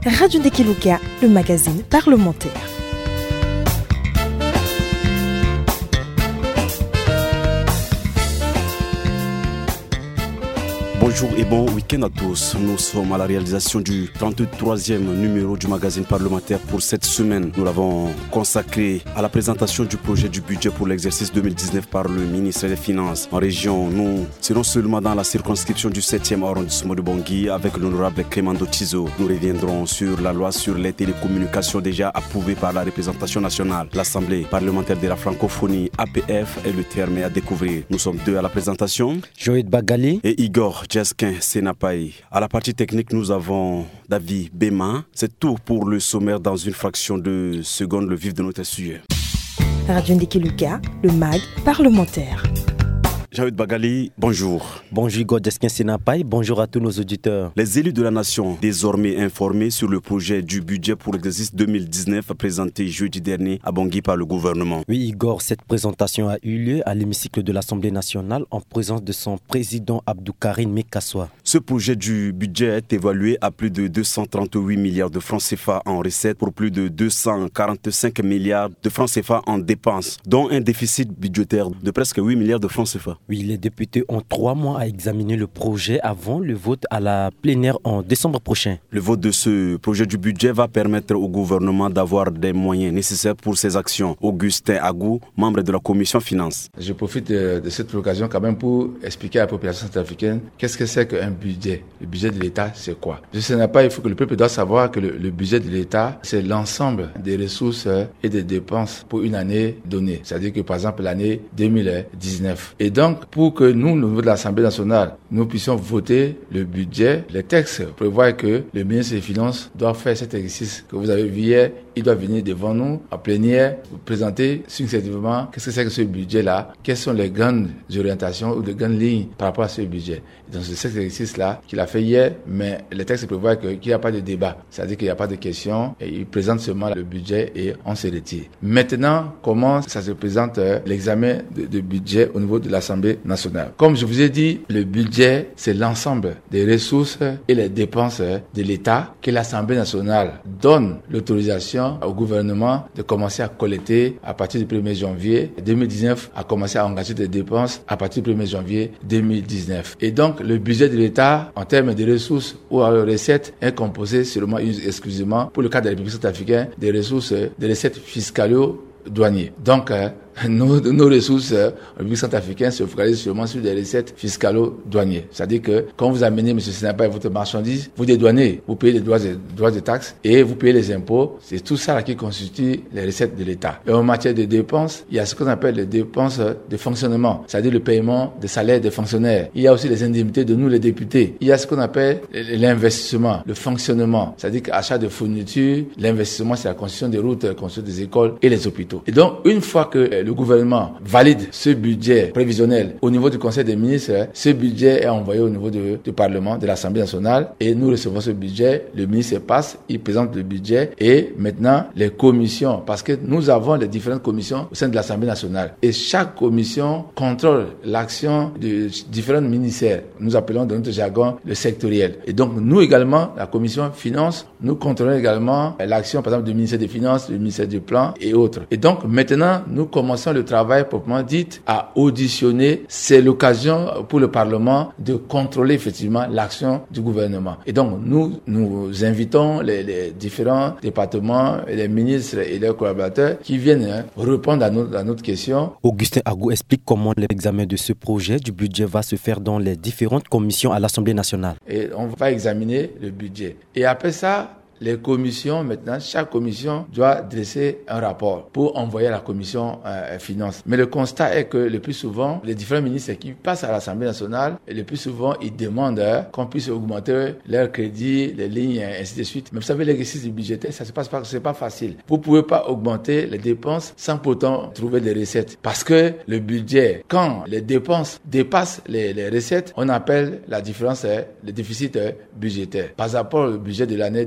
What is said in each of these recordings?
Radio Ndekeluka, le magazine parlementaire. Bonjour et bon week-end à tous. Nous sommes à la réalisation du 33e numéro du magazine parlementaire pour cette semaine. Nous l'avons consacré à la présentation du projet du budget pour l'exercice 2019 par le ministre des Finances. En région, nous serons seulement dans la circonscription du 7e arrondissement de Bangui avec l'honorable Clément Dotizo. Nous reviendrons sur la loi sur les télécommunications déjà approuvée par la représentation nationale. L'Assemblée parlementaire de la francophonie, APF, est le terme à découvrir. Nous sommes deux à la présentation. Joël Bagali et Igor Jeskin Senapaï. À la partie technique, nous avons David Bema. C'est tout pour le sommaire dans une fraction de seconde, le vif de notre sujet. Radio Ndekeluka, le mag parlementaire. Jaoud Bagali, bonjour. Bonjour Igor Jeskin Senapaï, bonjour à tous nos auditeurs. Les élus de la nation, désormais informés sur le projet du budget pour l'exercice 2019 présenté jeudi dernier à Bangui par le gouvernement. Oui Igor, cette présentation a eu lieu à l'hémicycle de l'Assemblée nationale en présence de son président Abdou Karim Mekassoua. Ce projet du budget est évalué à plus de 238 milliards de francs CFA en recettes pour plus de 245 milliards de francs CFA en dépenses, dont un déficit budgétaire de presque 8 milliards de francs CFA. Oui, les députés ont 3 mois à examiner le projet avant le vote à la plénière en décembre prochain. Le vote de ce projet du budget va permettre au gouvernement d'avoir des moyens nécessaires pour ses actions. Augustin Agou, membre de la commission finances. Je profite de cette occasion quand même pour expliquer à la population centrafricaine qu'est-ce que c'est qu'un budget. Le budget de l'État, c'est quoi? Il faut que le peuple doit savoir que le budget de l'État, c'est l'ensemble des ressources et des dépenses pour une année donnée. C'est-à-dire que par exemple l'année 2019. Et donc, pour que nous, au niveau de l'Assemblée nationale, nous puissions voter le budget, les textes prévoient que le ministre des Finances doit faire cet exercice que vous avez vu hier. Il doit venir devant nous, en plénière, vous présenter succinctement qu'est-ce que c'est que ce budget-là, quelles sont les grandes orientations ou les grandes lignes par rapport à ce budget. Et donc c'est cet exercice-là qu'il a fait hier, mais les textes prévoient qu'il n'y a pas de débat, c'est-à-dire qu'il n'y a pas de questions, et il présente seulement le budget et on se retire. Maintenant, comment ça se présente l'examen de budget au niveau de l'Assemblée nationale? Comme je vous ai dit, le budget, c'est l'ensemble des ressources et les dépenses de l'État que l'Assemblée nationale donne l'autorisation au gouvernement de commencer à collecter à partir du 1er janvier 2019, à commencer à engager des dépenses à partir du 1er janvier 2019. Et donc, le budget de l'État, en termes de ressources ou de recettes, est composé seulement exclusivement, pour le cas de la République centrafricaine, des ressources, des recettes fiscalo-douanières. Donc, nos ressources en République centrafricaine se focalisent seulement sur des recettes fiscalo-douanières. C'est-à-dire que quand vous amenez, M. Sénapaï, votre marchandise, vous dédouanez, vous payez les droits de taxes et vous payez les impôts. C'est tout ça là qui constitue les recettes de l'État. Et en matière de dépenses, il y a ce qu'on appelle les dépenses de fonctionnement, c'est-à-dire le paiement des salaires des fonctionnaires. Il y a aussi les indemnités de nous, les députés. Il y a ce qu'on appelle l'investissement, le fonctionnement, c'est-à-dire qu'achat de fournitures, l'investissement, c'est la construction des routes, la construction des écoles et les hôpitaux. Et donc, une fois que le gouvernement valide ce budget prévisionnel au niveau du Conseil des ministres, ce budget est envoyé au niveau du Parlement, de l'Assemblée nationale, et nous recevons ce budget, le ministre passe, il présente le budget, et maintenant les commissions, parce que nous avons les différentes commissions au sein de l'Assemblée nationale, et chaque commission contrôle l'action de différents ministères, nous appelons dans notre jargon le sectoriel. Et donc nous également, la commission finance, nous contrôlons également l'action par exemple du ministère des Finances, du ministère du Plan et autres. Et donc maintenant, nous commençons le travail proprement dit à auditionner. C'est l'occasion pour le Parlement de contrôler effectivement l'action du gouvernement. Et donc nous invitons les différents départements, et les ministres et leurs collaborateurs qui viennent répondre à notre question. Augustin Agou explique comment l'examen de ce projet du budget va se faire dans les différentes commissions à l'Assemblée nationale. Et on va examiner le budget. Et après ça, les commissions, maintenant, chaque commission doit dresser un rapport pour envoyer à la commission finance. Mais le constat est que le plus souvent, les différents ministres qui passent à l'Assemblée nationale, et le plus souvent, ils demandent qu'on puisse augmenter leurs crédits, les lignes, ainsi de suite. Mais vous savez, l'exercice budgétaire, ça se passe pas, c'est pas facile. Vous pouvez pas augmenter les dépenses sans pourtant trouver des recettes. Parce que le budget, quand les dépenses dépassent les recettes, on appelle la différence le déficit budgétaire. Par rapport au budget de l'année 2019,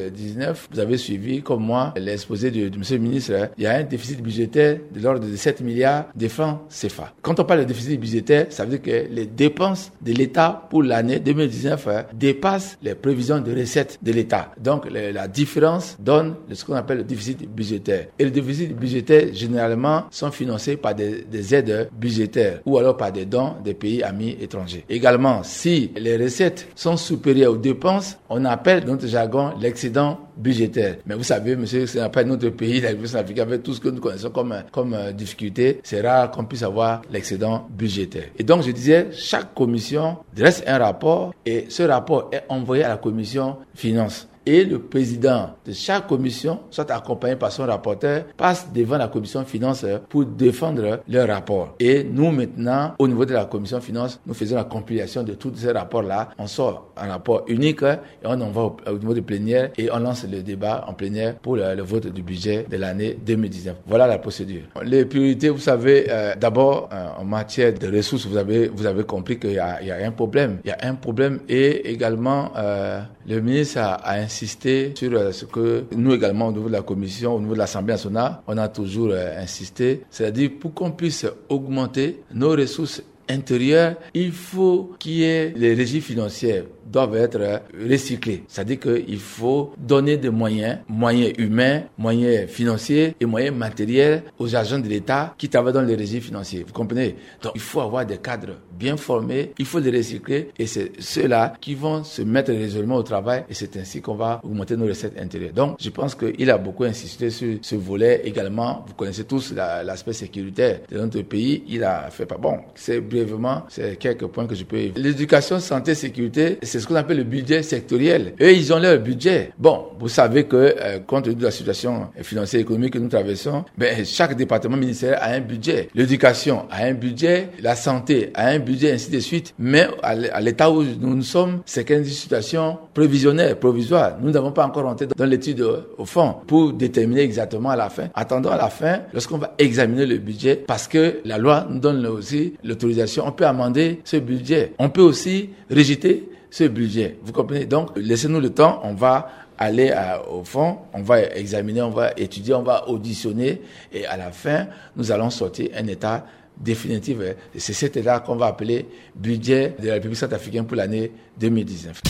2019, vous avez suivi, comme moi, l'exposé de M. le ministre, il y a un déficit budgétaire de l'ordre de 7 milliards de francs CFA. Quand on parle de déficit budgétaire, ça veut dire que les dépenses de l'État pour l'année 2019 dépassent les prévisions de recettes de l'État. Donc, la différence donne ce qu'on appelle le déficit budgétaire. Et le déficit budgétaire, généralement, sont financés par des aides budgétaires ou alors par des dons des pays amis étrangers. Également, si les recettes sont supérieures aux dépenses, on appelle dans notre jargon l'excédent budgétaire. Mais vous savez, monsieur, ce n'est pas notre pays, la République centrafricaine, avec tout ce que nous connaissons comme difficulté, c'est rare qu'on puisse avoir l'excédent budgétaire. Et donc, je disais, chaque commission dresse un rapport et ce rapport est envoyé à la commission finances. Et le président de chaque commission, soit accompagné par son rapporteur, passe devant la commission finance pour défendre leur rapport. Et nous, maintenant, au niveau de la commission finance, nous faisons la compilation de tous ces rapports-là. On sort un rapport unique et on envoie au niveau de plénière et on lance le débat en plénière pour le vote du budget de l'année 2019. Voilà la procédure. Les priorités, vous savez, d'abord, en matière de ressources, vous avez compris qu'il y a un problème. Il y a un problème et également, le ministre a insisté sur ce que nous également au niveau de la commission, au niveau de l'Assemblée nationale, on a toujours insisté, c'est-à-dire pour qu'on puisse augmenter nos ressources intérieures, il faut qu'il y ait les régies financières doivent être recyclés. C'est-à-dire qu'il faut donner des moyens humains, moyens financiers et moyens matériels aux agents de l'État qui travaillent dans les régimes financiers. Vous comprenez? Donc, il faut avoir des cadres bien formés, il faut les recycler et c'est ceux-là qui vont se mettre résolument au travail et c'est ainsi qu'on va augmenter nos recettes intérieures. Donc, je pense qu'il a beaucoup insisté sur ce volet également. Vous connaissez tous l'aspect sécuritaire de notre pays. Il a fait pas bon. C'est brièvement, c'est quelques points que je peux évoquer. L'éducation, santé, sécurité, c'est ce qu'on appelle le budget sectoriel. Eux, ils ont leur budget. Bon, vous savez que compte tenu de la situation financière et économique que nous traversons, chaque département ministériel a un budget. L'éducation a un budget, la santé a un budget, ainsi de suite. Mais à l'état où nous sommes, c'est qu'une situation prévisionnelle, provisoire. Nous n'avons pas encore rentré dans l'étude au fond pour déterminer exactement à la fin. Attendons à la fin, lorsqu'on va examiner le budget, parce que la loi nous donne aussi l'autorisation. On peut amender ce budget. On peut aussi rejeter ce budget. Vous comprenez? Donc, laissez-nous le temps. On va aller au fond, on va examiner, on va étudier, on va auditionner et à la fin, nous allons sortir un état définitif. Et c'est cet état qu'on va appeler budget de la République centrafricaine pour l'année 2019.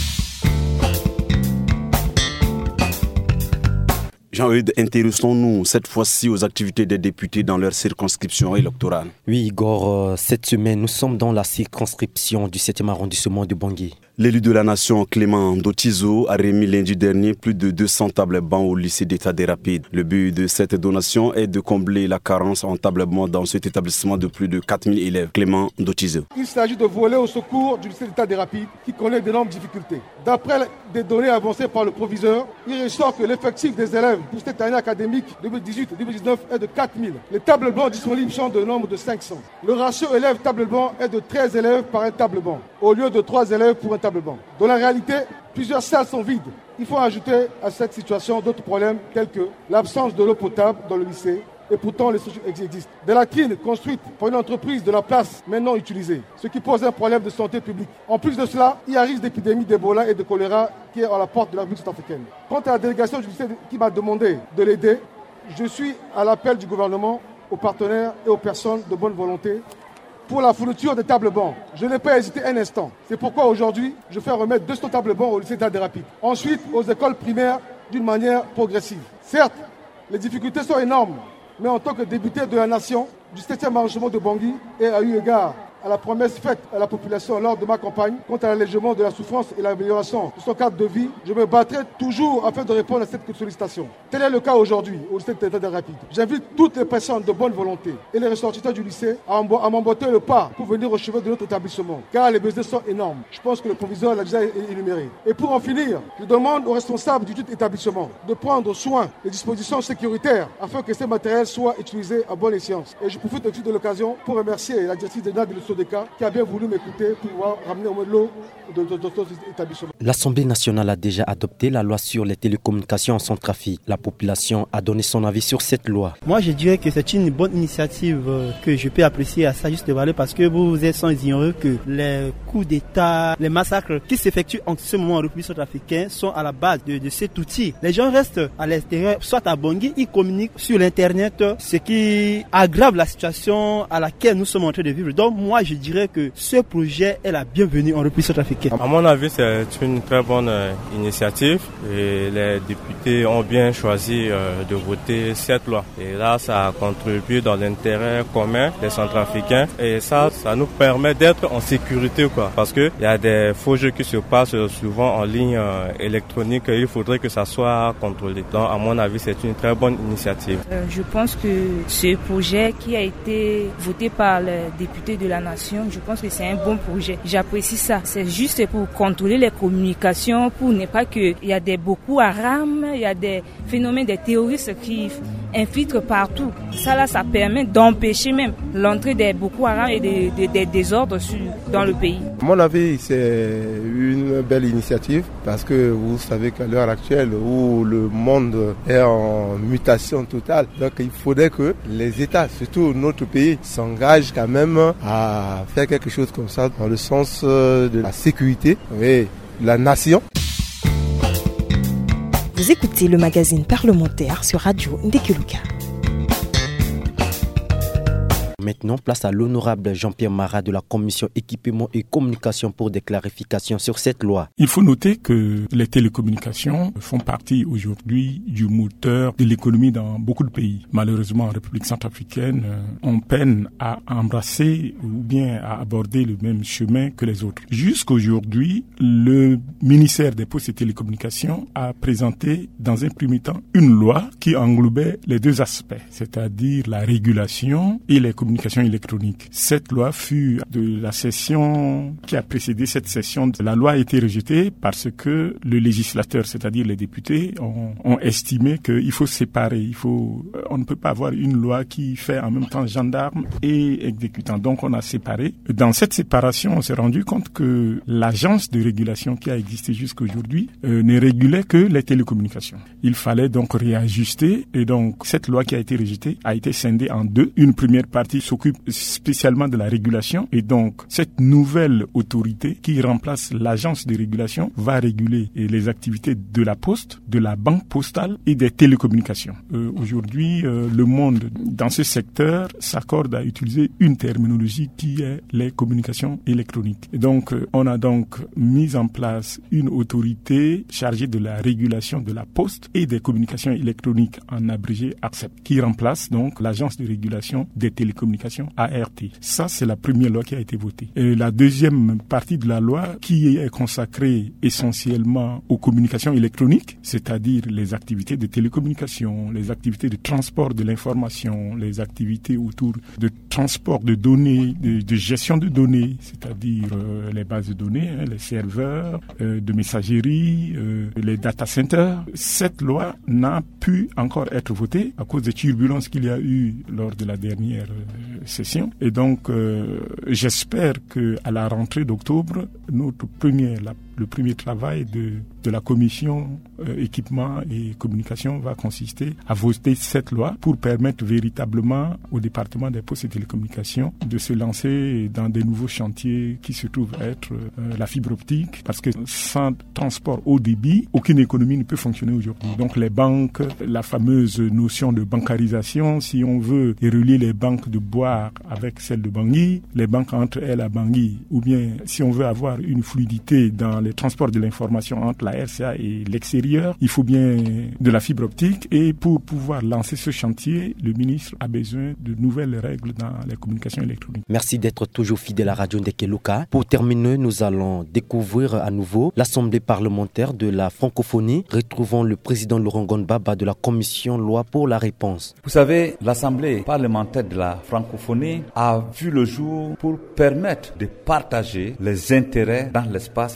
Jean-Eudes, intéressons-nous cette fois-ci aux activités des députés dans leur circonscription électorale. Oui, Igor, cette semaine, nous sommes dans la circonscription du 7e arrondissement de Bangui. L'élu de la nation, Clément Ndotizo, a remis lundi dernier plus de 200 tables bancs au lycée d'État des Rapides. Le but de cette donation est de combler la carence en tables bancs dans cet établissement de plus de 4000 élèves. Clément Ndotizo. Il s'agit de voler au secours du lycée d'État des Rapides qui connaît d'énormes difficultés. D'après des données avancées par le proviseur, il ressort que l'effectif des élèves pour cette année académique 2018-2019 est de 4000. Les tables bancs disponibles sont de nombre de 500. Le ratio élève-table banc est de 13 élèves par un table banc, au lieu de 3 élèves pour un table banc. Dans la réalité, plusieurs salles sont vides. Il faut ajouter à cette situation d'autres problèmes tels que l'absence de l'eau potable dans le lycée. Et pourtant, les structures existent. Des latrines construites par une entreprise de la place, mais non utilisées, ce qui pose un problème de santé publique. En plus de cela, il y a un risque d'épidémie d'Ebola et de choléra qui est à la porte de la République centrafricaine. Quant à la délégation du lycée qui m'a demandé de l'aider, je suis à l'appel du gouvernement, aux partenaires et aux personnes de bonne volonté pour la fourniture des tables bancs. Je n'ai pas hésité un instant. C'est pourquoi aujourd'hui, je fais remettre 200 tables bancs au lycée d'État des Rapides. Ensuite, aux écoles primaires d'une manière progressive. Certes, les difficultés sont énormes, mais en tant que député de la nation, du 7e arrondissement de Bangui, et à eu égard à la promesse faite à la population lors de ma campagne quant à l'allègement de la souffrance et l'amélioration de son cadre de vie, je me battrai toujours afin de répondre à cette sollicitation. Tel est le cas aujourd'hui au lycée d'État des Rapides. J'invite toutes les personnes de bonne volonté et les ressortissants du lycée à m'emboîter le pas pour venir au chevet de notre établissement, car les besoins sont énormes. Je pense que le proviseur l'a déjà énuméré. Et pour en finir, je demande aux responsables du tout établissement de prendre soin des dispositions sécuritaires afin que ces matériels soient utilisés à bon escient. Et je profite aussi de l'occasion pour remercier la directrice générale de Sodeka qui a bien voulu m'écouter pour pouvoir ramener au moins de l'eau de établissement. L'Assemblée nationale a déjà adopté la loi sur les télécommunications en Centrafrique. La population a donné son avis sur cette loi. Moi, je dirais que c'est une bonne initiative que je peux apprécier à ça juste valeur parce que vous êtes sans ignorer que les coups d'État, les massacres qui s'effectuent en ce moment en République centrafricaine sont à la base de cet outil. Les gens restent à l'extérieur, soit à Bangui, ils communiquent sur l'Internet, ce qui aggrave la situation à laquelle nous sommes en train de vivre. Donc moi, je dirais que ce projet est la bienvenue en République centrafricaine. À mon avis, c'est une très bonne initiative et les députés ont bien choisi de voter cette loi. Et là, ça contribue dans l'intérêt commun des Centrafricains et ça nous permet d'être en sécurité, quoi. Parce que il y a des faux jeux qui se passent souvent en ligne électronique et il faudrait que ça soit contrôlé. Donc, à mon avis, c'est une très bonne initiative. Je pense que ce projet qui a été voté par les députés de la nation, je pense que c'est un bon projet. J'apprécie ça. C'est juste pour contrôler les communications, pour ne pas qu'il y a des Boko Haram, il y a des phénomènes des terroristes qui infiltrent partout. Ça là, ça permet d'empêcher même l'entrée des Boko Haram et des désordres dans le pays. À mon avis, c'est une belle initiative parce que vous savez qu'à l'heure actuelle où le monde est en mutation totale, donc il faudrait que les États, surtout notre pays, s'engagent quand même à faire quelque chose comme ça dans le sens de la sécurité et la nation. Vous écoutez le magazine parlementaire sur Radio Ndekeluka. Maintenant, place à l'honorable Jean-Pierre Marat de la Commission équipement et communication pour des clarifications sur cette loi. Il faut noter que les télécommunications font partie aujourd'hui du moteur de l'économie dans beaucoup de pays. Malheureusement, en République centrafricaine, on peine à embrasser ou bien à aborder le même chemin que les autres. Jusqu'aujourd'hui, le ministère des Postes et Télécommunications a présenté dans un premier temps une loi qui englobait les deux aspects, c'est-à-dire la régulation et les communications électroniques. Cette loi fut de la session qui a précédé cette session. La loi a été rejetée parce que le législateur, c'est-à-dire les députés, ont estimé qu'il faut séparer. On ne peut pas avoir une loi qui fait en même temps gendarme et exécutant. Donc on a séparé. Dans cette séparation, on s'est rendu compte que l'agence de régulation qui a existé jusqu'aujourd'hui ne régulait que les télécommunications. Il fallait donc réajuster et donc cette loi qui a été rejetée a été scindée en deux. Une première partie s'occupe spécialement de la régulation et donc cette nouvelle autorité qui remplace l'agence de régulation va réguler les activités de la poste, de la banque postale et des télécommunications. Aujourd'hui, le monde dans ce secteur s'accorde à utiliser une terminologie qui est les communications électroniques. Et donc, on a donc mis en place une autorité chargée de la régulation de la poste et des communications électroniques, en abrégé ARCEP, qui remplace donc l'agence de régulation des télécommunications ART. Ça, c'est la première loi qui a été votée. Et la deuxième partie de la loi qui est consacrée essentiellement aux communications électroniques, c'est-à-dire les activités de télécommunication, les activités de transport de l'information, les activités autour de transport de données, de gestion de données, c'est-à-dire les bases de données, les serveurs de messagerie, les data centers. Cette loi n'a pu encore être votée à cause des turbulences qu'il y a eu lors de la dernière session. Et donc, j'espère qu'à la rentrée d'octobre, le premier travail de la commission équipement et communication va consister à voter cette loi pour permettre véritablement au département des postes et télécommunications de se lancer dans des nouveaux chantiers qui se trouvent être la fibre optique, parce que sans transport haut débit, aucune économie ne peut fonctionner aujourd'hui. Donc les banques, la fameuse notion de bancarisation, si on veut relier les banques de Boire avec celles de Bangui, les banques entre elles à Bangui, ou bien si on veut avoir une fluidité dans les transports de l'information entre la RCA et l'extérieur, il faut bien de la fibre optique. Et pour pouvoir lancer ce chantier, le ministre a besoin de nouvelles règles dans les communications électroniques. Merci d'être toujours fidèle à Radio Ndekeluka. Pour terminer, nous allons découvrir à nouveau l'Assemblée parlementaire de la francophonie. Retrouvons le président Laurent Gbagba de la commission loi pour la réponse. Vous savez, l'Assemblée parlementaire de la francophonie a vu le jour pour permettre de partager les intérêts dans l'espace francophone.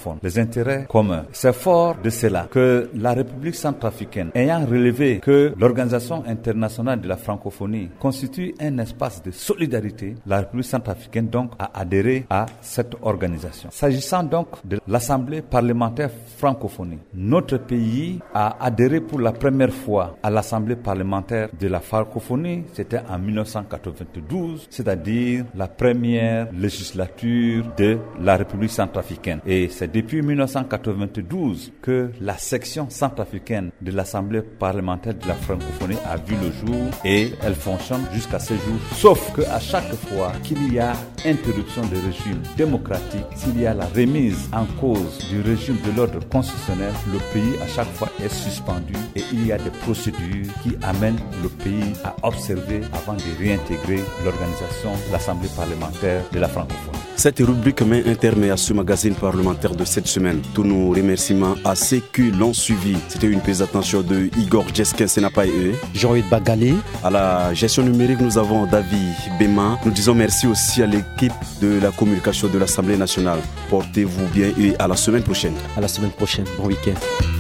francophones, les intérêts communs. C'est fort de cela que la République centrafricaine, ayant relevé que l'Organisation internationale de la francophonie constitue un espace de solidarité, la République centrafricaine donc a adhéré à cette organisation. S'agissant donc de l'Assemblée parlementaire francophonie, notre pays a adhéré pour la première fois à l'Assemblée parlementaire de la francophonie, c'était en 1992, c'est-à-dire la première législature de la République centrafricaine. Et c'est depuis 1992 que la section centrafricaine de l'Assemblée parlementaire de la francophonie a vu le jour et elle fonctionne jusqu'à ce jour. Sauf qu'à chaque fois qu'il y a interruption du régime démocratique, s'il y a la remise en cause du régime de l'ordre constitutionnel, le pays à chaque fois est suspendu et il y a des procédures qui amènent le pays à observer avant de réintégrer l'organisation de l'Assemblée parlementaire de la francophonie. Cette rubrique met un terme à ce magazine parlementaire de cette semaine. Tous nos remerciements à ceux qui l'ont suivi. C'était une présentation de Igor Jeskin Senapa et Jean-Hugues Bagalé. À la gestion numérique, nous avons David Bema. Nous disons merci aussi à l'équipe de la communication de l'Assemblée nationale. Portez-vous bien et à la semaine prochaine. À la semaine prochaine. Bon week-end.